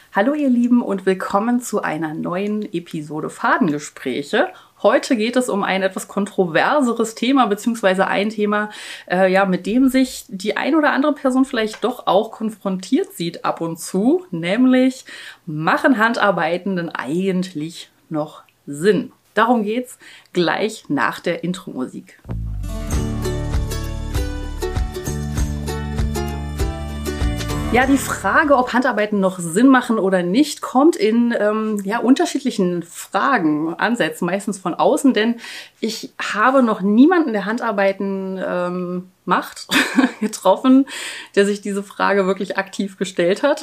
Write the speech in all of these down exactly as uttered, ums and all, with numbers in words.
Hallo ihr Lieben und willkommen zu einer neuen Episode Fadengespräche. Heute geht es um ein etwas kontroverseres Thema, beziehungsweise ein Thema, äh, ja, mit dem sich die ein oder andere Person vielleicht doch auch konfrontiert sieht ab und zu, nämlich: Machen Handarbeiten denn eigentlich noch Sinn? Darum geht's gleich nach der Intro-Musik. Ja, die Frage, ob Handarbeiten noch Sinn machen oder nicht, kommt in ähm, ja, unterschiedlichen Fragen, Ansätzen, meistens von außen, denn ich habe noch niemanden, der Handarbeiten ähm, macht, getroffen, der sich diese Frage wirklich aktiv gestellt hat.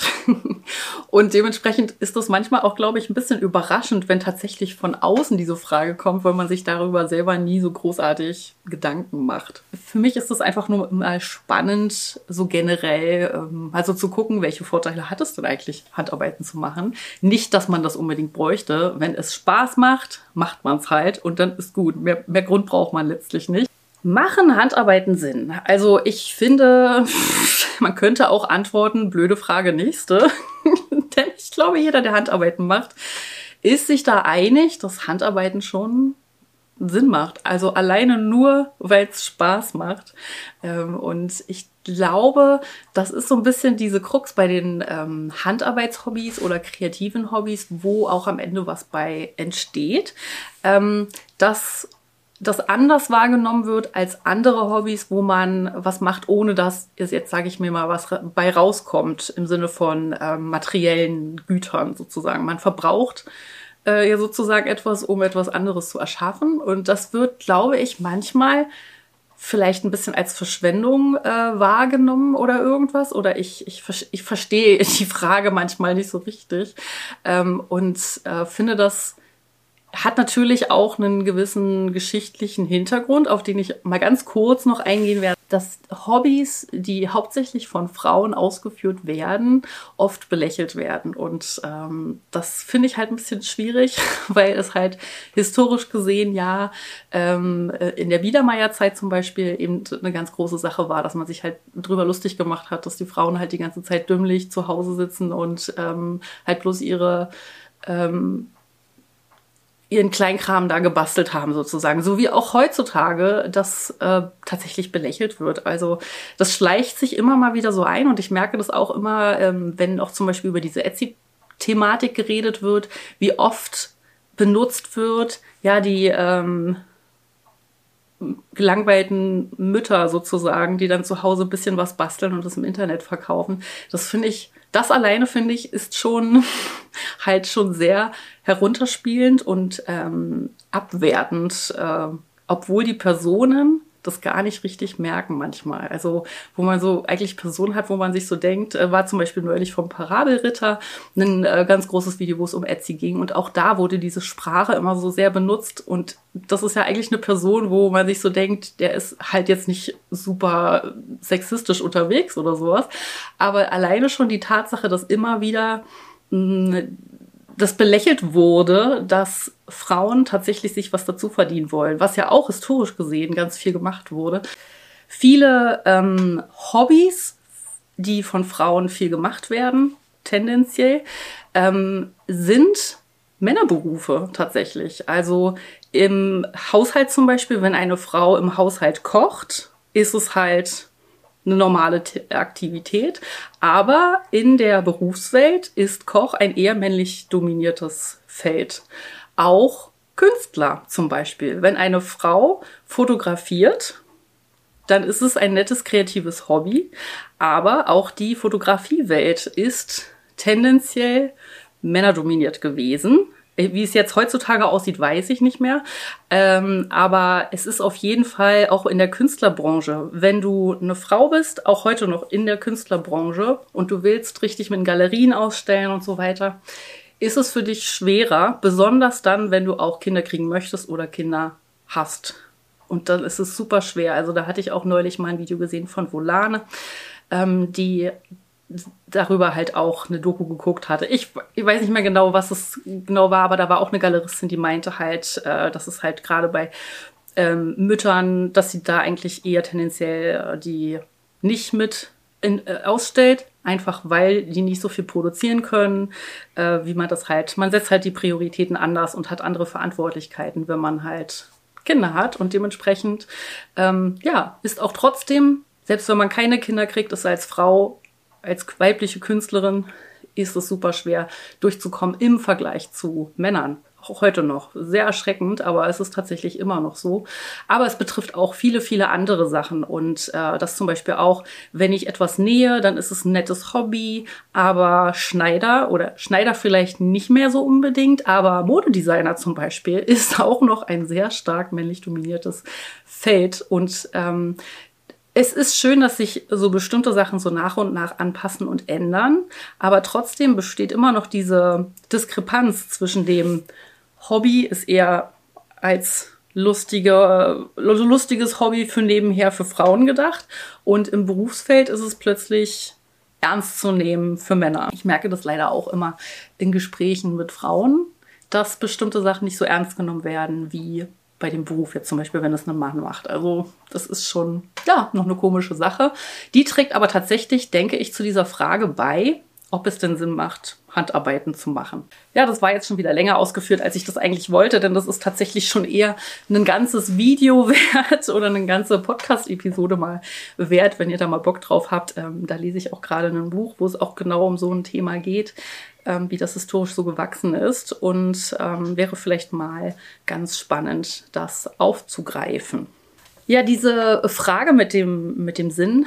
Und dementsprechend ist das manchmal auch, glaube ich, ein bisschen überraschend, wenn tatsächlich von außen diese Frage kommt, weil man sich darüber selber nie so großartig Gedanken macht. Für mich ist das einfach nur mal spannend, so generell, ähm, also zu gucken, welche Vorteile hat es denn eigentlich, Handarbeiten zu machen. Nicht, dass man das unbedingt bräuchte. Wenn es Spaß macht, macht man es halt und dann ist gut. Mehr, mehr Grund braucht man letztlich nicht. Machen Handarbeiten Sinn? Also ich finde, man könnte auch antworten, blöde Frage, nächste. Denn ich glaube, jeder, der Handarbeiten macht, ist sich da einig, dass Handarbeiten schon Sinn macht. Also alleine nur, weil es Spaß macht. Und ich glaube, das ist so ein bisschen diese Krux bei den ähm, Handarbeitshobbys oder kreativen Hobbys, wo auch am Ende was bei entsteht, ähm, dass das anders wahrgenommen wird als andere Hobbys, wo man was macht, ohne dass es jetzt, sage ich mir mal, was bei rauskommt im Sinne von ähm, materiellen Gütern sozusagen. Man verbraucht äh, ja sozusagen etwas, um etwas anderes zu erschaffen. Und das wird, glaube ich, manchmal vielleicht ein bisschen als Verschwendung äh, wahrgenommen oder irgendwas. Oder ich, ich, ich verstehe die Frage manchmal nicht so richtig ähm, und äh, finde das hat natürlich auch einen gewissen geschichtlichen Hintergrund, auf den ich mal ganz kurz noch eingehen werde, dass Hobbys, die hauptsächlich von Frauen ausgeführt werden, oft belächelt werden. Und ähm, das finde ich halt ein bisschen schwierig, weil es halt historisch gesehen ja ähm, in der Biedermeierzeit zum Beispiel eben eine ganz große Sache war, dass man sich halt drüber lustig gemacht hat, dass die Frauen halt die ganze Zeit dümmlich zu Hause sitzen und ähm, halt bloß ihre ähm, ihren Kleinkram da gebastelt haben sozusagen, so wie auch heutzutage das äh, tatsächlich belächelt wird. Also das schleicht sich immer mal wieder so ein und ich merke das auch immer, ähm, wenn auch zum Beispiel über diese Etsy-Thematik geredet wird, wie oft benutzt wird, ja, die ähm, gelangweilten Mütter sozusagen, die dann zu Hause ein bisschen was basteln und das im Internet verkaufen. Das finde ich, das alleine finde ich, ist schon halt schon sehr herunterspielend und ähm, abwertend, äh, obwohl die Personen das gar nicht richtig merken manchmal. Also wo man so eigentlich Personen hat, wo man sich so denkt, äh, war zum Beispiel neulich vom Parabelritter ein äh, ganz großes Video, wo es um Etsy ging und auch da wurde diese Sprache immer so sehr benutzt und das ist ja eigentlich eine Person, wo man sich so denkt, der ist halt jetzt nicht super sexistisch unterwegs oder sowas, aber alleine schon die Tatsache, dass immer wieder mh, das belächelt wurde, dass Frauen tatsächlich sich was dazu verdienen wollen, was ja auch historisch gesehen ganz viel gemacht wurde. Viele ähm, Hobbys, die von Frauen viel gemacht werden, tendenziell, ähm, sind Männerberufe tatsächlich. Also im Haushalt zum Beispiel, wenn eine Frau im Haushalt kocht, ist es halt eine normale Aktivität. Aber in der Berufswelt ist Koch ein eher männlich dominiertes Feld. Auch Künstler zum Beispiel. Wenn eine Frau fotografiert, dann ist es ein nettes kreatives Hobby. Aber auch die Fotografiewelt ist tendenziell männerdominiert gewesen. Wie es jetzt heutzutage aussieht, weiß ich nicht mehr. Ähm, aber es ist auf jeden Fall auch in der Künstlerbranche. Wenn du eine Frau bist, auch heute noch in der Künstlerbranche und du willst richtig mit Galerien ausstellen und so weiter, ist es für dich schwerer, besonders dann, wenn du auch Kinder kriegen möchtest oder Kinder hast. Und dann ist es super schwer. Also da hatte ich auch neulich mal ein Video gesehen von Volane, ähm, die darüber halt auch eine Doku geguckt hatte. Ich, ich weiß nicht mehr genau, was es genau war, aber da war auch eine Galeristin, die meinte halt, äh, dass es halt gerade bei ähm, Müttern, dass sie da eigentlich eher tendenziell äh, die nicht mit in, äh, ausstellt. einfach weil die nicht so viel produzieren können, äh, wie man das halt, man setzt halt die Prioritäten anders und hat andere Verantwortlichkeiten, wenn man halt Kinder hat und dementsprechend, ähm, ja, ist auch trotzdem, selbst wenn man keine Kinder kriegt, ist als Frau, als weibliche Künstlerin, ist es super schwer durchzukommen im Vergleich zu Männern. Auch heute noch. Sehr erschreckend, aber es ist tatsächlich immer noch so. Aber es betrifft auch viele, viele andere Sachen. Und äh, das zum Beispiel auch, wenn ich etwas nähe, dann ist es ein nettes Hobby. Aber Schneider oder Schneider vielleicht nicht mehr so unbedingt, aber Modedesigner zum Beispiel ist auch noch ein sehr stark männlich dominiertes Feld. Und ähm, es ist schön, dass sich so bestimmte Sachen so nach und nach anpassen und ändern. Aber trotzdem besteht immer noch diese Diskrepanz zwischen dem Hobby ist eher als lustige, lustiges Hobby für nebenher für Frauen gedacht. Und im Berufsfeld ist es plötzlich ernst zu nehmen für Männer. Ich merke das leider auch immer in Gesprächen mit Frauen, dass bestimmte Sachen nicht so ernst genommen werden wie bei dem Beruf jetzt zum Beispiel, wenn es ein Mann macht. Also das ist schon, ja, noch eine komische Sache. Die trägt aber tatsächlich, denke ich, zu dieser Frage bei, ob es denn Sinn macht, Handarbeiten zu machen. Ja, das war jetzt schon wieder länger ausgeführt, als ich das eigentlich wollte, denn das ist tatsächlich schon eher ein ganzes Video wert oder eine ganze Podcast-Episode mal wert, wenn ihr da mal Bock drauf habt. Ähm, da lese ich auch gerade ein Buch, wo es auch genau um so ein Thema geht, ähm, wie das historisch so gewachsen ist und ähm, wäre vielleicht mal ganz spannend, das aufzugreifen. Ja, diese Frage mit dem, mit dem Sinn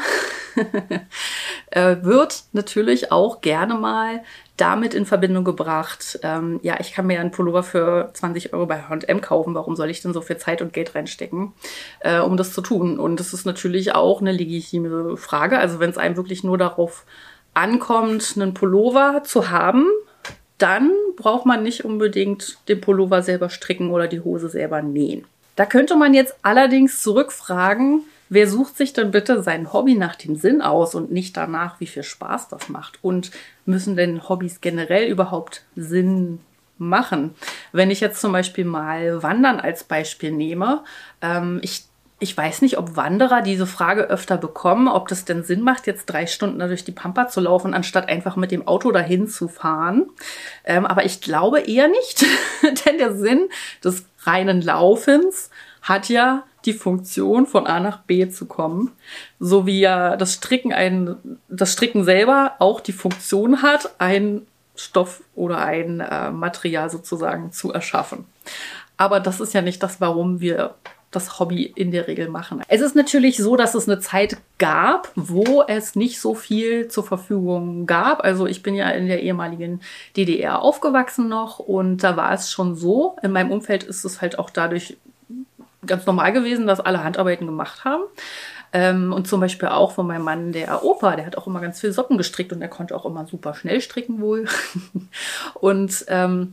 äh, wird natürlich auch gerne mal damit in Verbindung gebracht, ähm, ja, ich kann mir einen Pullover für zwanzig Euro bei H und M kaufen, warum soll ich denn so viel Zeit und Geld reinstecken, äh, um das zu tun? Und das ist natürlich auch eine legitime Frage, also wenn es einem wirklich nur darauf ankommt, einen Pullover zu haben, dann braucht man nicht unbedingt den Pullover selber stricken oder die Hose selber nähen. Da könnte man jetzt allerdings zurückfragen, wer sucht sich denn bitte sein Hobby nach dem Sinn aus und nicht danach, wie viel Spaß das macht? Und müssen denn Hobbys generell überhaupt Sinn machen? Wenn ich jetzt zum Beispiel mal Wandern als Beispiel nehme, ähm, ich Ich weiß nicht, ob Wanderer diese Frage öfter bekommen, ob das denn Sinn macht, jetzt drei Stunden da durch die Pampa zu laufen, anstatt einfach mit dem Auto dahin zu fahren. Ähm, aber ich glaube eher nicht, denn der Sinn des reinen Laufens hat ja die Funktion, von A nach B zu kommen, so wie ja das Stricken, ein, das Stricken selber auch die Funktion hat, einen Stoff oder ein äh, Material sozusagen zu erschaffen. Aber das ist ja nicht das, warum wir das Hobby in der Regel machen. Es ist natürlich so, dass es eine Zeit gab, wo es nicht so viel zur Verfügung gab. Also ich bin ja in der ehemaligen D D R aufgewachsen noch und da war es schon so. In meinem Umfeld ist es halt auch dadurch ganz normal gewesen, dass alle Handarbeiten gemacht haben. Ähm, und zum Beispiel auch von meinem Mann, der Opa, der hat auch immer ganz viel Socken gestrickt und der konnte auch immer super schnell stricken wohl. und ähm,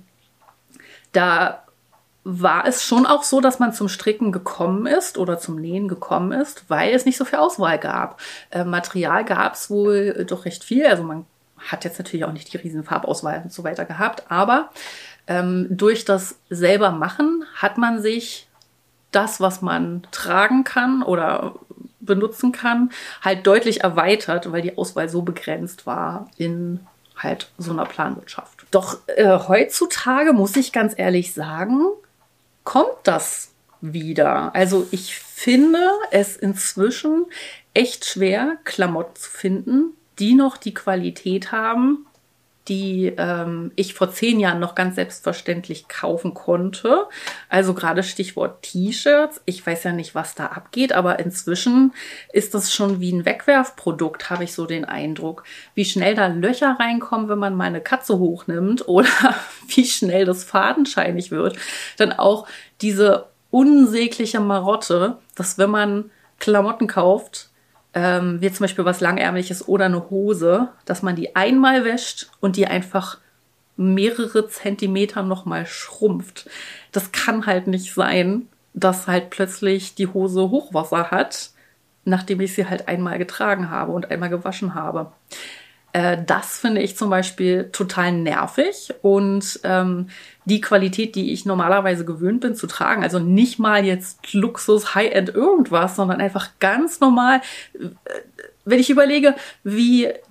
da war es schon auch so, dass man zum Stricken gekommen ist oder zum Nähen gekommen ist, weil es nicht so viel Auswahl gab. Äh, Material gab es wohl doch recht viel. Also man hat jetzt natürlich auch nicht die riesen Farbauswahl und so weiter gehabt, aber ähm, durch das selber Machen hat man sich das, was man tragen kann oder benutzen kann, halt deutlich erweitert, weil die Auswahl so begrenzt war in halt so einer Planwirtschaft. Doch äh, heutzutage, muss ich ganz ehrlich sagen, kommt das wieder. Also ich finde es inzwischen echt schwer, Klamotten zu finden, die noch die Qualität haben, die ähm, ich vor zehn Jahren noch ganz selbstverständlich kaufen konnte. Also gerade Stichwort T-Shirts. Ich weiß ja nicht, was da abgeht, aber inzwischen ist das schon wie ein Wegwerfprodukt, habe ich so den Eindruck. Wie schnell da Löcher reinkommen, wenn man mal eine Katze hochnimmt oder wie schnell das fadenscheinig wird. Dann auch diese unsägliche Marotte, dass wenn man Klamotten kauft, Ähm, wie zum Beispiel was Langärmliches oder eine Hose, dass man die einmal wäscht und die einfach mehrere Zentimeter nochmal schrumpft. Das kann halt nicht sein, dass halt plötzlich die Hose Hochwasser hat, nachdem ich sie halt einmal getragen habe und einmal gewaschen habe. Äh, das finde ich zum Beispiel total nervig und ähm, die Qualität, die ich normalerweise gewöhnt bin zu tragen, also nicht mal jetzt Luxus, High-End irgendwas, sondern einfach ganz normal, wenn ich überlege, wie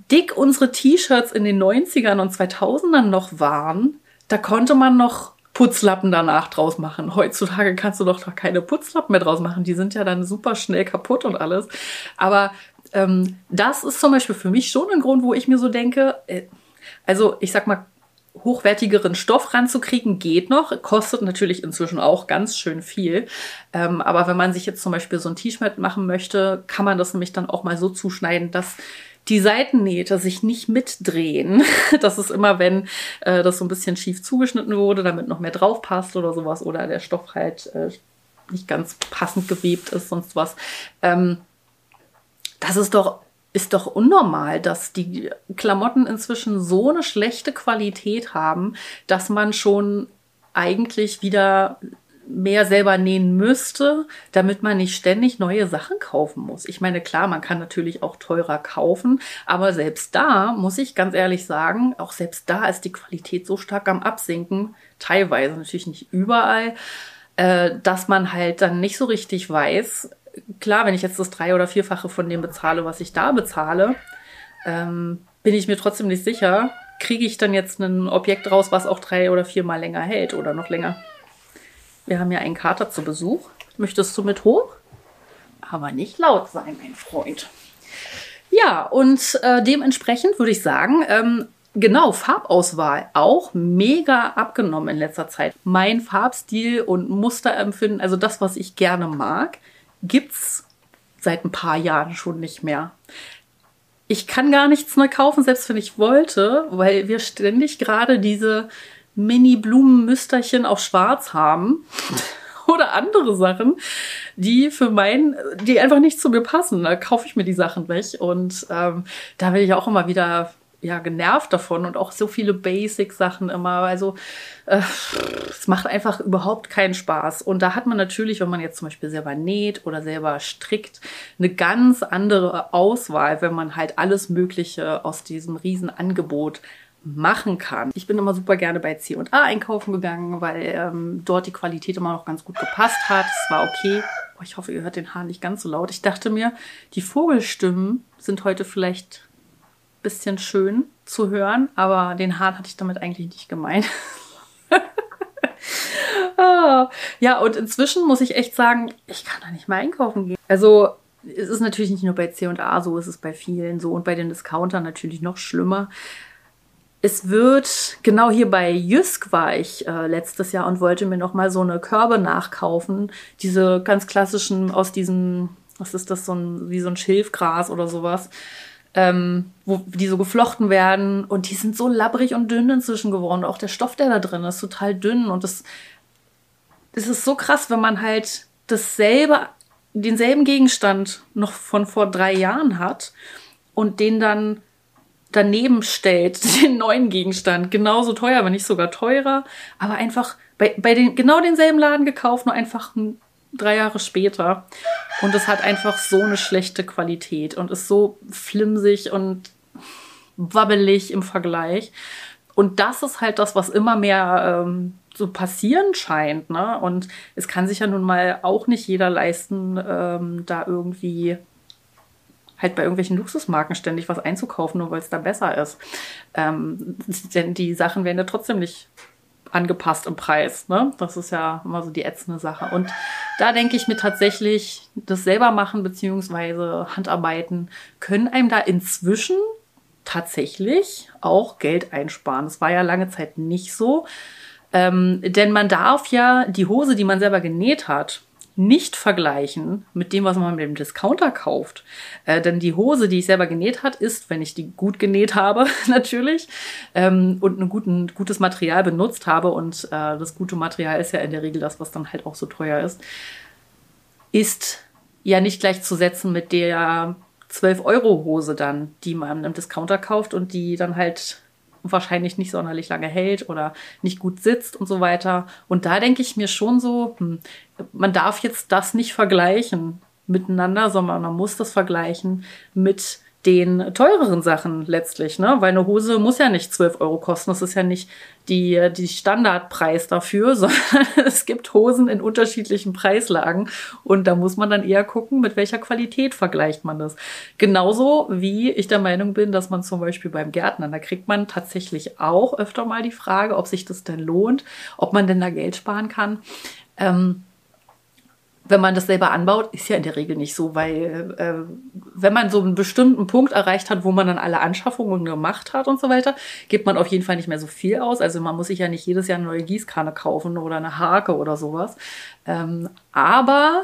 dick unsere T-Shirts in den neunzigern und zweitausendern noch waren, da konnte man noch Putzlappen danach draus machen. Heutzutage kannst du doch da keine Putzlappen mehr draus machen. Die sind ja dann super schnell kaputt und alles. Aber ähm, das ist zum Beispiel für mich schon ein Grund, wo ich mir so denke, äh, also ich sag mal, hochwertigeren Stoff ranzukriegen geht noch, kostet natürlich inzwischen auch ganz schön viel. Ähm, aber wenn man sich jetzt zum Beispiel so ein T-Shirt machen möchte, kann man das nämlich dann auch mal so zuschneiden, dass die Seitennähte sich nicht mitdrehen. Das ist immer, wenn äh, das so ein bisschen schief zugeschnitten wurde, damit noch mehr drauf passt oder sowas, oder der Stoff halt äh, nicht ganz passend gewebt ist, sonst was. Ähm, das ist doch Ist doch unnormal, dass die Klamotten inzwischen so eine schlechte Qualität haben, dass man schon eigentlich wieder mehr selber nähen müsste, damit man nicht ständig neue Sachen kaufen muss. Ich meine, klar, man kann natürlich auch teurer kaufen, aber selbst da, muss ich ganz ehrlich sagen, auch selbst da ist die Qualität so stark am Absinken, teilweise, natürlich nicht überall, äh, dass man halt dann nicht so richtig weiß. Klar, wenn ich jetzt das drei- oder vierfache von dem bezahle, was ich da bezahle, ähm, bin ich mir trotzdem nicht sicher, kriege ich dann jetzt ein Objekt raus, was auch drei oder viermal länger hält oder noch länger. Wir haben ja einen Kater zu Besuch. Möchtest du mit hoch? Aber nicht laut sein, mein Freund. Ja, und äh, dementsprechend würde ich sagen, ähm, genau, Farbauswahl auch mega abgenommen in letzter Zeit. Mein Farbstil und Musterempfinden, also das, was ich gerne mag, gibt's seit ein paar Jahren schon nicht mehr. Ich kann gar nichts neu kaufen, selbst wenn ich wollte, weil wir ständig gerade diese Mini-Blumen-Müsterchen auf Schwarz haben oder andere Sachen, die für mein, die einfach nicht zu mir passen. Da kaufe ich mir die Sachen weg und ähm, da bin ich auch immer wieder ja genervt davon und auch so viele Basic-Sachen immer. Also äh, es macht einfach überhaupt keinen Spaß. Und da hat man natürlich, wenn man jetzt zum Beispiel selber näht oder selber strickt, eine ganz andere Auswahl, wenn man halt alles Mögliche aus diesem Riesenangebot machen kann. Ich bin immer super gerne bei C und A einkaufen gegangen, weil ähm, dort die Qualität immer noch ganz gut gepasst hat. Es war okay. Oh, ich hoffe, ihr hört den Hahn nicht ganz so laut. Ich dachte mir, die Vogelstimmen sind heute vielleicht ein bisschen schön zu hören, aber den Hahn hatte ich damit eigentlich nicht gemeint. ah, ja, und inzwischen muss ich echt sagen, ich kann da nicht mehr einkaufen gehen. Also es ist natürlich nicht nur bei C und A so, es ist bei vielen so und bei den Discountern natürlich noch schlimmer. Es wird, genau hier bei Jysk war ich äh, letztes Jahr und wollte mir noch mal so eine Körbe nachkaufen. Diese ganz klassischen aus diesem, was ist das, so ein, wie so ein Schilfgras oder sowas, ähm, wo die so geflochten werden. Und die sind so labbrig und dünn inzwischen geworden. Auch der Stoff, der da drin ist, total dünn. Und das, das ist so krass, wenn man halt dasselbe, denselben Gegenstand noch von vor drei Jahren hat und den dann daneben stellt, den neuen Gegenstand, genauso teuer, wenn nicht sogar teurer, aber einfach bei, bei den, genau denselben Laden gekauft, nur einfach drei Jahre später. Und es hat einfach so eine schlechte Qualität und ist so flimsig und wabbelig im Vergleich. Und das ist halt das, was immer mehr ähm, so passieren scheint, ne? Und es kann sich ja nun mal auch nicht jeder leisten, ähm, da irgendwie halt bei irgendwelchen Luxusmarken ständig was einzukaufen, nur weil es da besser ist. Ähm, denn die Sachen werden ja trotzdem nicht angepasst im Preis, ne? Das ist ja immer so die ätzende Sache. Und da denke ich mir tatsächlich, das selber machen beziehungsweise Handarbeiten können einem da inzwischen tatsächlich auch Geld einsparen. Das war ja lange Zeit nicht so. Ähm, denn man darf ja die Hose, die man selber genäht hat, nicht vergleichen mit dem, was man mit dem Discounter kauft. Äh, denn die Hose, die ich selber genäht hat, ist, wenn ich die gut genäht habe, natürlich, ähm, und ein guten, gutes Material benutzt habe, und äh, das gute Material ist ja in der Regel das, was dann halt auch so teuer ist, ist ja nicht gleichzusetzen mit der zwölf Euro Hose dann, die man im Discounter kauft und die dann halt wahrscheinlich nicht sonderlich lange hält oder nicht gut sitzt und so weiter. Und da denke ich mir schon so, hm, man darf jetzt das nicht vergleichen miteinander, sondern man muss das vergleichen mit den teureren Sachen letztlich, ne? Weil eine Hose muss ja nicht zwölf Euro kosten. Das ist ja nicht die, die Standardpreis dafür, sondern es gibt Hosen in unterschiedlichen Preislagen und da muss man dann eher gucken, mit welcher Qualität vergleicht man das. Genauso wie ich der Meinung bin, dass man zum Beispiel beim Gärtnern, da kriegt man tatsächlich auch öfter mal die Frage, ob sich das denn lohnt, ob man denn da Geld sparen kann. Ähm, Wenn man das selber anbaut, ist ja in der Regel nicht so, weil äh, wenn man so einen bestimmten Punkt erreicht hat, wo man dann alle Anschaffungen gemacht hat und so weiter, gibt man auf jeden Fall nicht mehr so viel aus. Also man muss sich ja nicht jedes Jahr eine neue Gießkanne kaufen oder eine Hake oder sowas. Ähm, aber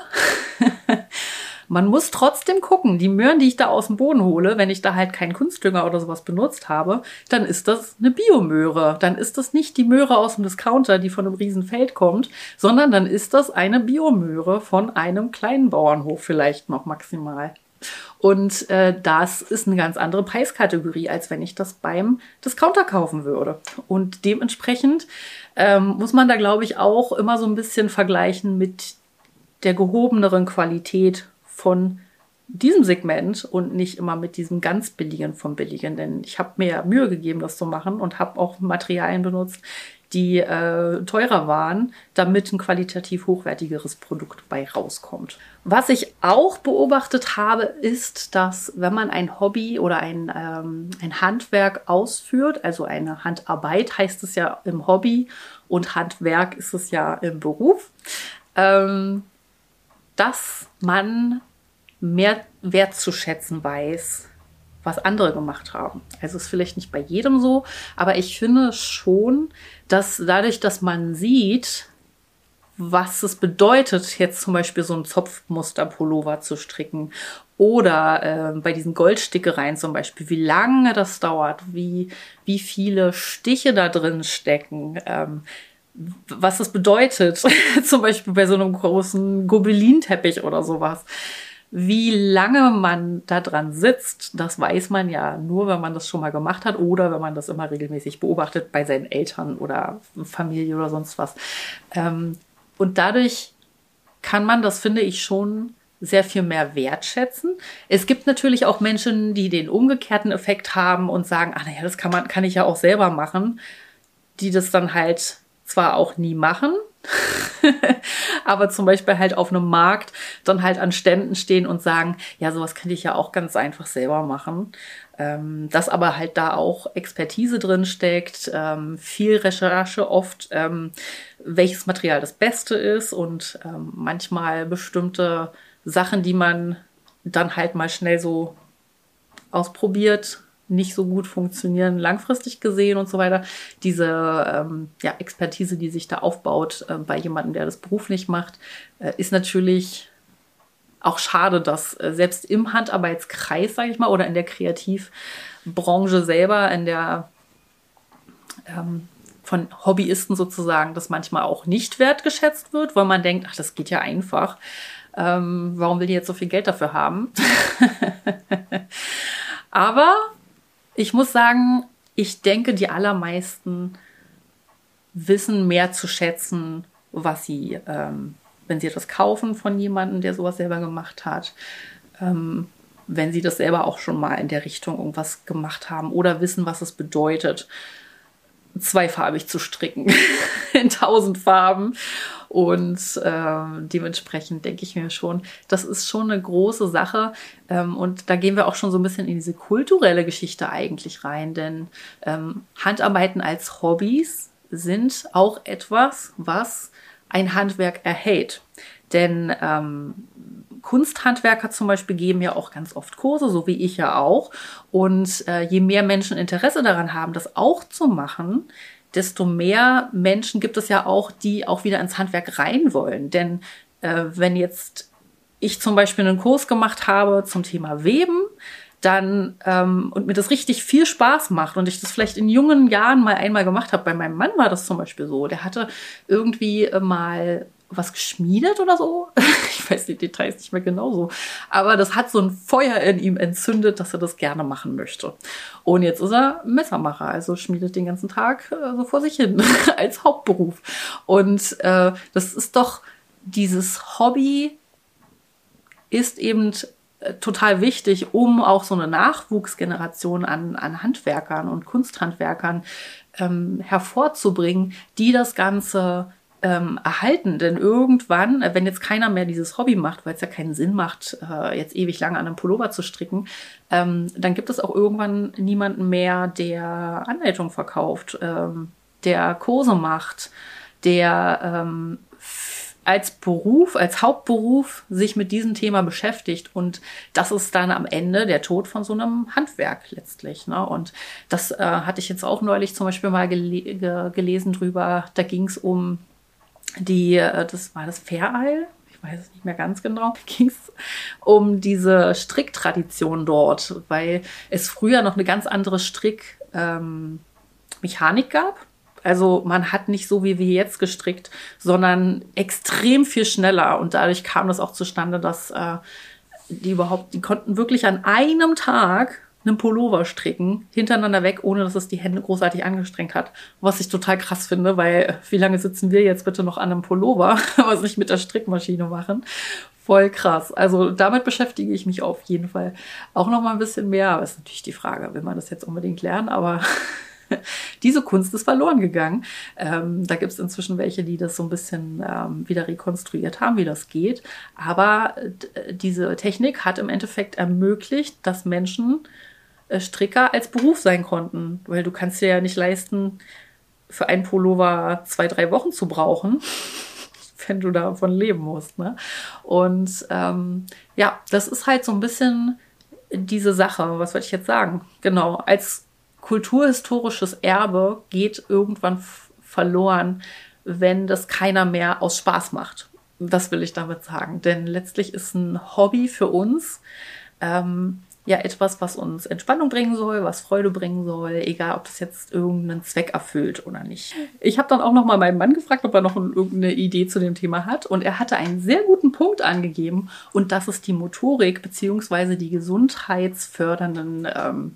man muss trotzdem gucken, die Möhren, die ich da aus dem Boden hole, wenn ich da halt keinen Kunstdünger oder sowas benutzt habe, dann ist das eine Biomöhre. Dann ist das nicht die Möhre aus dem Discounter, die von einem riesen Feld kommt, sondern dann ist das eine Biomöhre von einem kleinen Bauernhof vielleicht noch maximal. Und äh, das ist eine ganz andere Preiskategorie, als wenn ich das beim Discounter kaufen würde. Und dementsprechend ähm, muss man da, glaube ich, auch immer so ein bisschen vergleichen mit der gehobeneren Qualität von diesem Segment und nicht immer mit diesem ganz billigen vom billigen, denn ich habe mir ja Mühe gegeben, das zu machen und habe auch Materialien benutzt, die äh, teurer waren, damit ein qualitativ hochwertigeres Produkt bei rauskommt. Was ich auch beobachtet habe, ist, dass wenn man ein Hobby oder ein, ähm, ein Handwerk ausführt, also eine Handarbeit heißt es ja im Hobby und Handwerk ist es ja im Beruf, ähm, dass man mehr wertzuschätzen weiß, was andere gemacht haben. Also ist vielleicht nicht bei jedem so, aber ich finde schon, dass dadurch, dass man sieht, was es bedeutet, jetzt zum Beispiel so ein Zopfmuster-Pullover zu stricken oder äh, bei diesen Goldstickereien zum Beispiel, wie lange das dauert, wie, wie viele Stiche da drin stecken, ähm, was es bedeutet, zum Beispiel bei so einem großen Gobelin-Teppich oder sowas. Wie lange man da dran sitzt, das weiß man ja nur, wenn man das schon mal gemacht hat oder wenn man das immer regelmäßig beobachtet bei seinen Eltern oder Familie oder sonst was. Ähm, und dadurch kann man das, finde ich, schon sehr viel mehr wertschätzen. Es gibt natürlich auch Menschen, die den umgekehrten Effekt haben und sagen, ach naja, das kann man, kann ich ja auch selber machen, die das dann halt zwar auch nie machen, aber zum Beispiel halt auf einem Markt dann halt an Ständen stehen und sagen, ja, sowas könnte ich ja auch ganz einfach selber machen. Ähm, dass aber halt da auch Expertise drin steckt, ähm, viel Recherche oft, ähm, welches Material das Beste ist und ähm, manchmal bestimmte Sachen, die man dann halt mal schnell so ausprobiert, nicht so gut funktionieren, langfristig gesehen und so weiter. Diese ähm, ja, Expertise, die sich da aufbaut äh, bei jemandem, der das beruflich macht, äh, ist natürlich auch schade, dass äh, selbst im Handarbeitskreis, sage ich mal, oder in der Kreativbranche selber, in der ähm, von Hobbyisten sozusagen, das manchmal auch nicht wertgeschätzt wird, weil man denkt, ach, das geht ja einfach. Ähm, warum will die jetzt so viel Geld dafür haben? Aber ich muss sagen, ich denke, die allermeisten wissen mehr zu schätzen, was sie, ähm, wenn sie das kaufen von jemandem, der sowas selber gemacht hat, ähm, wenn sie das selber auch schon mal in der Richtung irgendwas gemacht haben oder wissen, was es bedeutet, zweifarbig zu stricken in tausend Farben. Und äh, dementsprechend denke ich mir schon, das ist schon eine große Sache. Ähm, und da gehen wir auch schon so ein bisschen in diese kulturelle Geschichte eigentlich rein. Denn ähm, Handarbeiten als Hobbys sind auch etwas, was ein Handwerk erhält. Denn ähm, Kunsthandwerker zum Beispiel geben ja auch ganz oft Kurse, so wie ich ja auch. Und äh, je mehr Menschen Interesse daran haben, das auch zu machen, desto mehr Menschen gibt es ja auch, die auch wieder ins Handwerk rein wollen. Denn äh, wenn jetzt ich zum Beispiel einen Kurs gemacht habe zum Thema Weben, dann ähm, und mir das richtig viel Spaß macht und ich das vielleicht in jungen Jahren mal einmal gemacht habe, bei meinem Mann war das zum Beispiel so, der hatte irgendwie äh, mal was geschmiedet oder so. Ich weiß die Details nicht mehr genau so. Aber das hat so ein Feuer in ihm entzündet, dass er das gerne machen möchte. Und jetzt ist er Messermacher, also schmiedet den ganzen Tag äh, so vor sich hin als Hauptberuf. Und äh, das ist doch, dieses Hobby ist eben äh, total wichtig, um auch so eine Nachwuchsgeneration an, an Handwerkern und Kunsthandwerkern ähm, hervorzubringen, die das Ganze ähm, erhalten. Denn irgendwann, wenn jetzt keiner mehr dieses Hobby macht, weil es ja keinen Sinn macht, äh, jetzt ewig lange an einem Pullover zu stricken, ähm, dann gibt es auch irgendwann niemanden mehr, der Anleitung verkauft, ähm, der Kurse macht, der ähm, als Beruf, als Hauptberuf sich mit diesem Thema beschäftigt. Und das ist dann am Ende der Tod von so einem Handwerk letztlich. Ne? Und das äh, hatte ich jetzt auch neulich zum Beispiel mal gele ge gelesen drüber. Da ging es um die, äh, das war das Faireil, ich weiß es nicht mehr ganz genau, ging es um diese Stricktradition dort, weil es früher noch eine ganz andere Strickmechanik ähm, gab. Also man hat nicht so wie wir jetzt gestrickt, sondern extrem viel schneller. Und dadurch kam das auch zustande, dass äh, die überhaupt, die konnten wirklich an einem Tag einen Pullover stricken, hintereinander weg, ohne dass es die Hände großartig angestrengt hat. Was ich total krass finde, weil wie lange sitzen wir jetzt bitte noch an einem Pullover, was nicht mit der Strickmaschine machen? Voll krass. Also damit beschäftige ich mich auf jeden Fall auch noch mal ein bisschen mehr. Aber ist natürlich die Frage, will man das jetzt unbedingt lernen, aber diese Kunst ist verloren gegangen. Ähm, da gibt es inzwischen welche, die das so ein bisschen ähm, wieder rekonstruiert haben, wie das geht. Aber äh, diese Technik hat im Endeffekt ermöglicht, dass Menschen äh, Stricker als Beruf sein konnten. Weil du kannst dir ja nicht leisten, für einen Pullover zwei, drei Wochen zu brauchen, wenn du davon leben musst. Ne? Und ähm, ja, das ist halt so ein bisschen diese Sache. Was wollte ich jetzt sagen? Genau, als kulturhistorisches Erbe geht irgendwann verloren, wenn das keiner mehr aus Spaß macht. Das will ich damit sagen. Denn letztlich ist ein Hobby für uns ähm, ja etwas, was uns Entspannung bringen soll, was Freude bringen soll, egal ob das jetzt irgendeinen Zweck erfüllt oder nicht. Ich habe dann auch noch mal meinen Mann gefragt, ob er noch irgendeine Idee zu dem Thema hat. Und er hatte einen sehr guten Punkt angegeben. Und das ist die Motorik bzw. die gesundheitsfördernden ähm,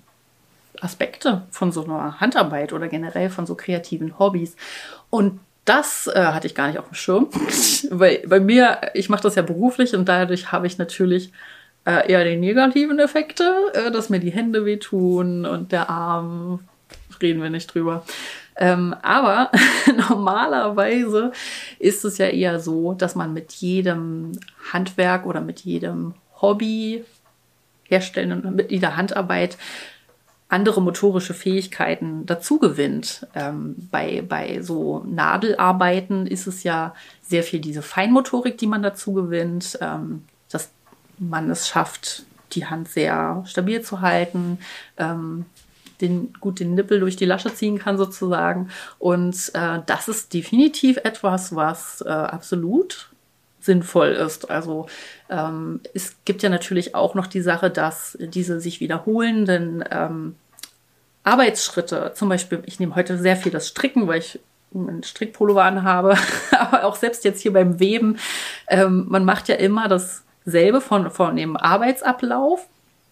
Aspekte von so einer Handarbeit oder generell von so kreativen Hobbys. Und das äh, hatte ich gar nicht auf dem Schirm, weil bei mir, ich mache das ja beruflich und dadurch habe ich natürlich äh, eher die negativen Effekte, äh, dass mir die Hände wehtun und der Arm, reden wir nicht drüber. Ähm, aber normalerweise ist es ja eher so, dass man mit jedem Handwerk oder mit jedem Hobby herstellen, mit jeder Handarbeit andere motorische Fähigkeiten dazu gewinnt. Ähm, bei, bei so Nadelarbeiten ist es ja sehr viel diese Feinmotorik, die man dazu gewinnt, ähm, dass man es schafft, die Hand sehr stabil zu halten, ähm, den, gut den Nippel durch die Lasche ziehen kann sozusagen. Und äh, das ist definitiv etwas, was äh, absolut sinnvoll ist. Also ähm, es gibt ja natürlich auch noch die Sache, dass diese sich wiederholenden ähm, Arbeitsschritte, zum Beispiel, ich nehme heute sehr viel das Stricken, weil ich einen Strickpullover anhabe, aber auch selbst jetzt hier beim Weben, ähm, man macht ja immer dasselbe von, von dem Arbeitsablauf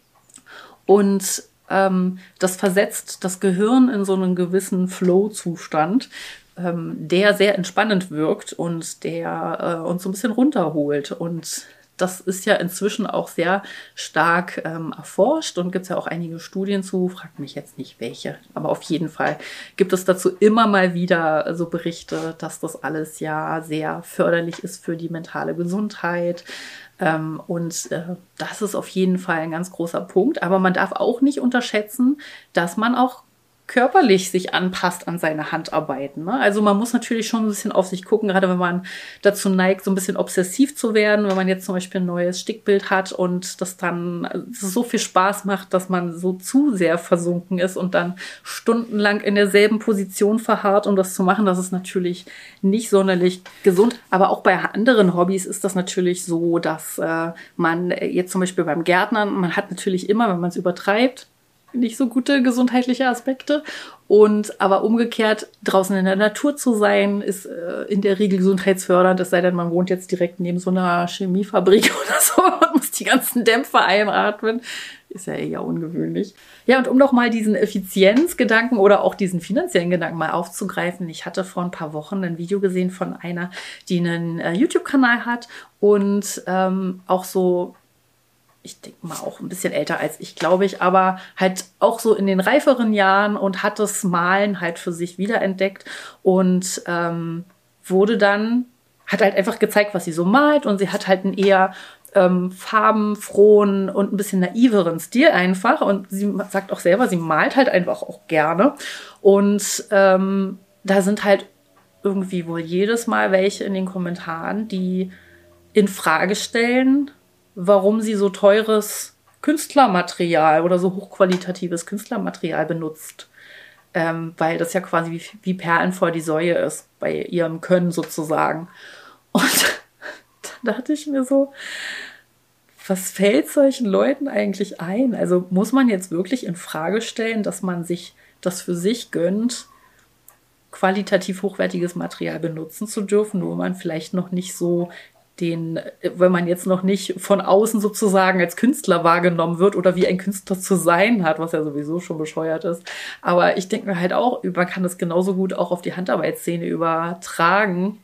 und ähm, das versetzt das Gehirn in so einen gewissen Flow-Zustand, der sehr entspannend wirkt und der äh, uns so ein bisschen runterholt. Und das ist ja inzwischen auch sehr stark ähm, erforscht und gibt es ja auch einige Studien zu, fragt mich jetzt nicht welche, aber auf jeden Fall gibt es dazu immer mal wieder so Berichte, dass das alles ja sehr förderlich ist für die mentale Gesundheit. Ähm, und äh, das ist auf jeden Fall ein ganz großer Punkt. Aber man darf auch nicht unterschätzen, dass man auch körperlich sich anpasst an seine Handarbeiten. Ne? Also man muss natürlich schon ein bisschen auf sich gucken, gerade wenn man dazu neigt, so ein bisschen obsessiv zu werden, wenn man jetzt zum Beispiel ein neues Stickbild hat und das dann so viel Spaß macht, dass man so zu sehr versunken ist und dann stundenlang in derselben Position verharrt, um das zu machen. Das ist natürlich nicht sonderlich gesund. Aber auch bei anderen Hobbys ist das natürlich so, dass äh, man jetzt zum Beispiel beim Gärtnern, man hat natürlich immer, wenn man es übertreibt, nicht so gute gesundheitliche Aspekte. Und aber umgekehrt, draußen in der Natur zu sein, ist äh, in der Regel gesundheitsfördernd, es sei denn, man wohnt jetzt direkt neben so einer Chemiefabrik oder so und muss die ganzen Dämpfe einatmen. Ist ja eher ungewöhnlich. Ja, und um noch mal diesen Effizienzgedanken oder auch diesen finanziellen Gedanken mal aufzugreifen. Ich hatte vor ein paar Wochen ein Video gesehen von einer, die einen äh, YouTube-Kanal hat und ähm, auch so ich denke mal auch ein bisschen älter als ich, glaube ich, aber halt auch so in den reiferen Jahren und hat das Malen halt für sich wiederentdeckt und ähm, wurde dann, hat halt einfach gezeigt, was sie so malt und sie hat halt einen eher ähm, farbenfrohen und ein bisschen naiveren Stil einfach und sie sagt auch selber, sie malt halt einfach auch gerne und ähm, da sind halt irgendwie wohl jedes Mal welche in den Kommentaren, die in Frage stellen, warum sie so teures Künstlermaterial oder so hochqualitatives Künstlermaterial benutzt. Ähm, weil das ja quasi wie, wie Perlen vor die Säue ist, bei ihrem Können sozusagen. Und da dachte ich mir so, was fällt solchen Leuten eigentlich ein? Also muss man jetzt wirklich in Frage stellen, dass man sich das für sich gönnt, qualitativ hochwertiges Material benutzen zu dürfen, nur man vielleicht noch nicht so den, wenn man jetzt noch nicht von außen sozusagen als Künstler wahrgenommen wird oder wie ein Künstler zu sein hat, was ja sowieso schon bescheuert ist. Aber ich denke mir halt auch, man kann das genauso gut auch auf die Handarbeitsszene übertragen.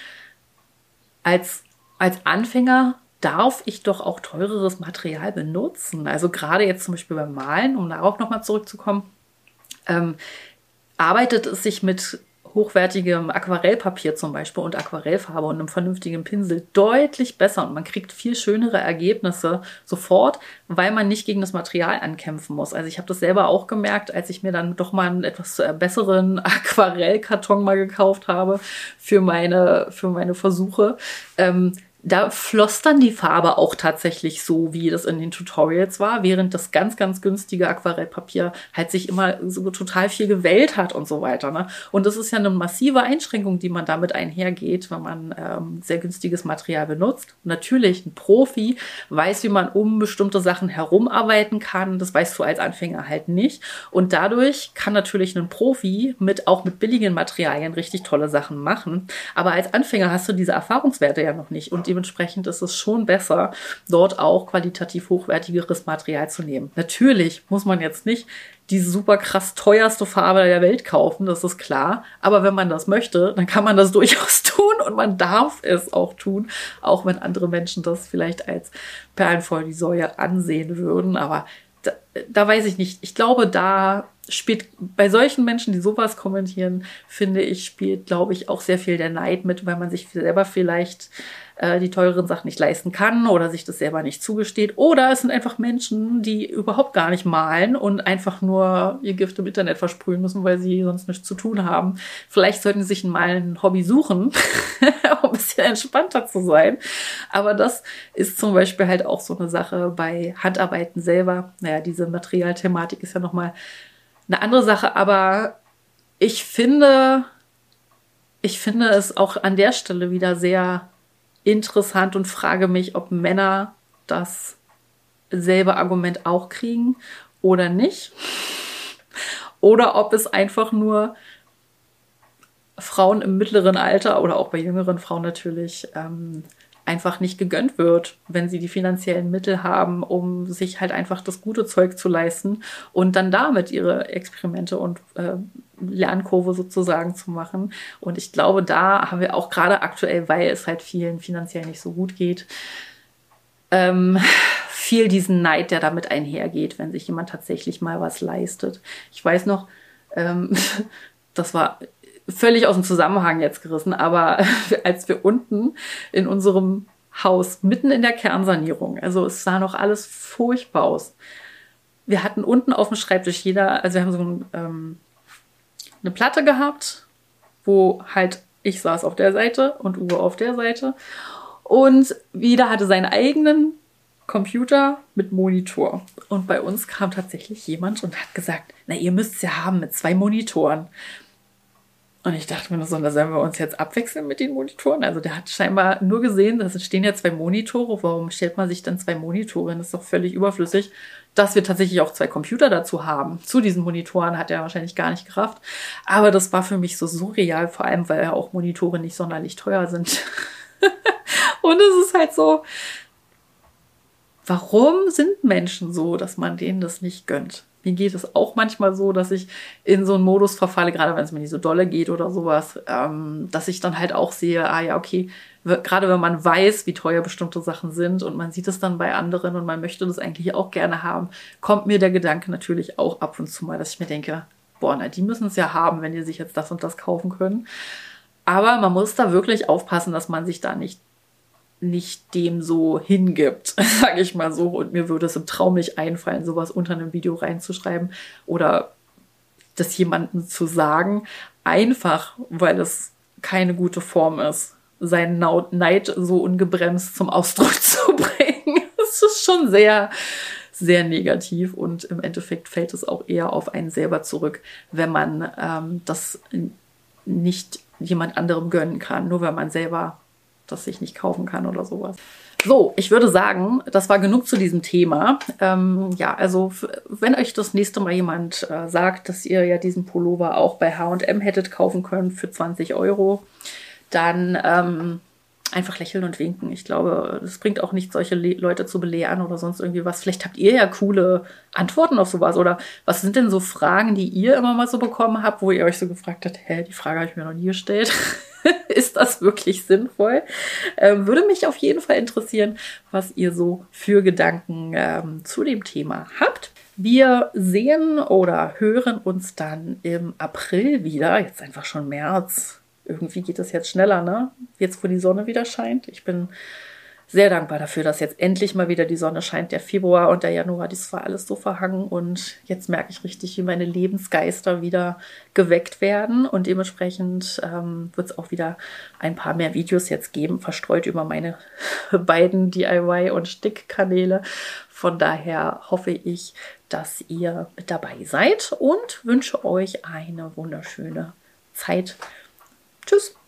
Als, als Anfänger darf ich doch auch teureres Material benutzen. Also gerade jetzt zum Beispiel beim Malen, um darauf nochmal zurückzukommen, ähm, arbeitet es sich mit hochwertigem Aquarellpapier zum Beispiel und Aquarellfarbe und einem vernünftigen Pinsel deutlich besser und man kriegt viel schönere Ergebnisse sofort, weil man nicht gegen das Material ankämpfen muss. Also ich habe das selber auch gemerkt, als ich mir dann doch mal einen etwas besseren Aquarellkarton mal gekauft habe für meine, für meine Versuche. Ähm, Da floss dann die Farbe auch tatsächlich so, wie das in den Tutorials war, während das ganz, ganz günstige Aquarellpapier halt sich immer so total viel gewellt hat und so weiter. Ne? Und das ist ja eine massive Einschränkung, die man damit einhergeht, wenn man ähm, sehr günstiges Material benutzt. Natürlich, ein Profi weiß, wie man um bestimmte Sachen herumarbeiten kann. Das weißt du als Anfänger halt nicht. Und dadurch kann natürlich ein Profi mit auch mit billigen Materialien richtig tolle Sachen machen. Aber als Anfänger hast du diese Erfahrungswerte ja noch nicht. Und dementsprechend ist es schon besser, dort auch qualitativ hochwertigeres Material zu nehmen. Natürlich muss man jetzt nicht die super krass teuerste Farbe der Welt kaufen, das ist klar. Aber wenn man das möchte, dann kann man das durchaus tun und man darf es auch tun, auch wenn andere Menschen das vielleicht als Perlen vor die Säue ansehen würden. Aber da, da weiß ich nicht. Ich glaube, da spielt bei solchen Menschen, die sowas kommentieren, finde ich, spielt, glaube ich, auch sehr viel der Neid mit, weil man sich selber vielleicht äh, die teureren Sachen nicht leisten kann oder sich das selber nicht zugesteht. Oder es sind einfach Menschen, die überhaupt gar nicht malen und einfach nur ihr Gift im Internet versprühen müssen, weil sie sonst nichts zu tun haben. Vielleicht sollten sie sich mal ein Hobby suchen, um ein bisschen entspannter zu sein. Aber das ist zum Beispiel halt auch so eine Sache bei Handarbeiten selber. Naja, diese Materialthematik ist ja nochmal eine andere Sache, aber ich finde, ich finde es auch an der Stelle wieder sehr interessant und frage mich, ob Männer dasselbe Argument auch kriegen oder nicht. Oder ob es einfach nur Frauen im mittleren Alter oder auch bei jüngeren Frauen natürlich ähm, einfach nicht gegönnt wird, wenn sie die finanziellen Mittel haben, um sich halt einfach das gute Zeug zu leisten und dann damit ihre Experimente und äh, Lernkurve sozusagen zu machen. Und ich glaube, da haben wir auch gerade aktuell, weil es halt vielen finanziell nicht so gut geht, ähm, viel diesen Neid, der damit einhergeht, wenn sich jemand tatsächlich mal was leistet. Ich weiß noch, ähm, das war völlig aus dem Zusammenhang jetzt gerissen, aber als wir unten in unserem Haus, mitten in der Kernsanierung, also es sah noch alles furchtbar aus. Wir hatten unten auf dem Schreibtisch jeder, also wir haben so ein, ähm, eine Platte gehabt, wo halt ich saß auf der Seite und Uwe auf der Seite und jeder hatte seinen eigenen Computer mit Monitor. Und bei uns kam tatsächlich jemand und hat gesagt, na, ihr müsst es ja haben mit zwei Monitoren. Und ich dachte mir nur so, da sollen wir uns jetzt abwechseln mit den Monitoren. Also der hat scheinbar nur gesehen, dass es stehen ja zwei Monitore. Warum stellt man sich dann zwei Monitore? Das ist doch völlig überflüssig, dass wir tatsächlich auch zwei Computer dazu haben. Zu diesen Monitoren hat er wahrscheinlich gar nicht gerafft. Aber das war für mich so surreal, vor allem, weil ja auch Monitore nicht sonderlich teuer sind. Und es ist halt so, warum sind Menschen so, dass man denen das nicht gönnt? Mir geht es auch manchmal so, dass ich in so einen Modus verfalle, gerade wenn es mir nicht so dolle geht oder sowas, ähm, dass ich dann halt auch sehe, ah ja, okay, gerade wenn man weiß, wie teuer bestimmte Sachen sind und man sieht es dann bei anderen und man möchte das eigentlich auch gerne haben, kommt mir der Gedanke natürlich auch ab und zu mal, dass ich mir denke, boah, na, die müssen es ja haben, wenn die sich jetzt das und das kaufen können. Aber man muss da wirklich aufpassen, dass man sich da nicht nicht dem so hingibt, sage ich mal so. Und mir würde es im Traum nicht einfallen, sowas unter einem Video reinzuschreiben oder das jemandem zu sagen, einfach weil es keine gute Form ist, seinen Neid so ungebremst zum Ausdruck zu bringen. Das ist schon sehr, sehr negativ und im Endeffekt fällt es auch eher auf einen selber zurück, wenn man ähm, das nicht jemand anderem gönnen kann, nur weil man selber das sich nicht kaufen kann oder sowas. So, ich würde sagen, das war genug zu diesem Thema. Ähm, ja, also wenn euch das nächste Mal jemand äh, sagt, dass ihr ja diesen Pullover auch bei H und M hättet kaufen können für zwanzig Euro, dann ähm, einfach lächeln und winken. Ich glaube, es bringt auch nicht, solche Le Leute zu belehren oder sonst irgendwie was. Vielleicht habt ihr ja coole Antworten auf sowas. Oder was sind denn so Fragen, die ihr immer mal so bekommen habt, wo ihr euch so gefragt habt, hä, die Frage habe ich mir noch nie gestellt. Ist das wirklich sinnvoll? Ähm, würde mich auf jeden Fall interessieren, was ihr so für Gedanken ähm, zu dem Thema habt. Wir sehen oder hören uns dann im April wieder. Jetzt einfach schon März. Irgendwie geht es jetzt schneller, ne? Jetzt, wo die Sonne wieder scheint. Ich bin sehr dankbar dafür, dass jetzt endlich mal wieder die Sonne scheint. Der Februar und der Januar, das war alles so verhangen. Und jetzt merke ich richtig, wie meine Lebensgeister wieder geweckt werden. Und dementsprechend ähm, wird es auch wieder ein paar mehr Videos jetzt geben, verstreut über meine beiden D I Y- und Stickkanäle. Von daher hoffe ich, dass ihr mit dabei seid und wünsche euch eine wunderschöne Zeit. Tschüss!